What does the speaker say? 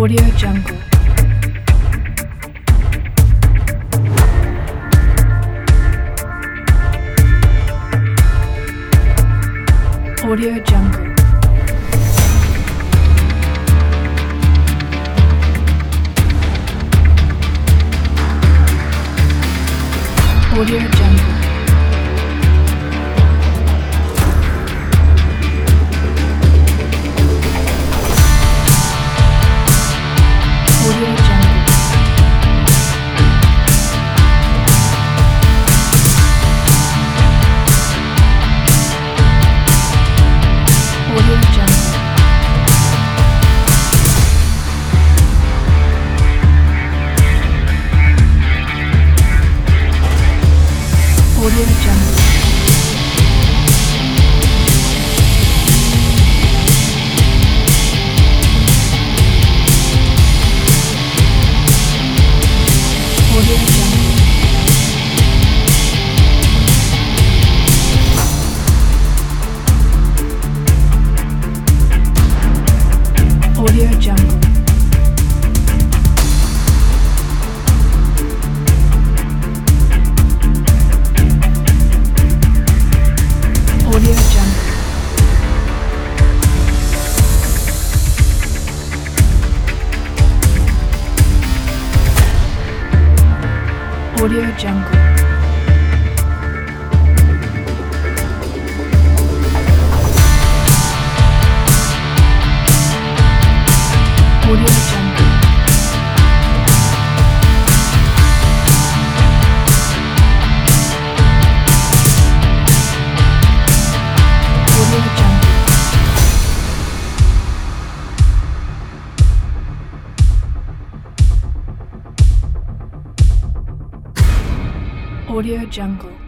Audio Jungle. Audio Jungle. Audio Jungle. Audio Jungle. Audio Jungle. Audio Jungle. Audio Jungle. Audio Jungle. Audio Jungle. Audio Jungle. Audio Jungle. Audio Jungle. Audio Jungle.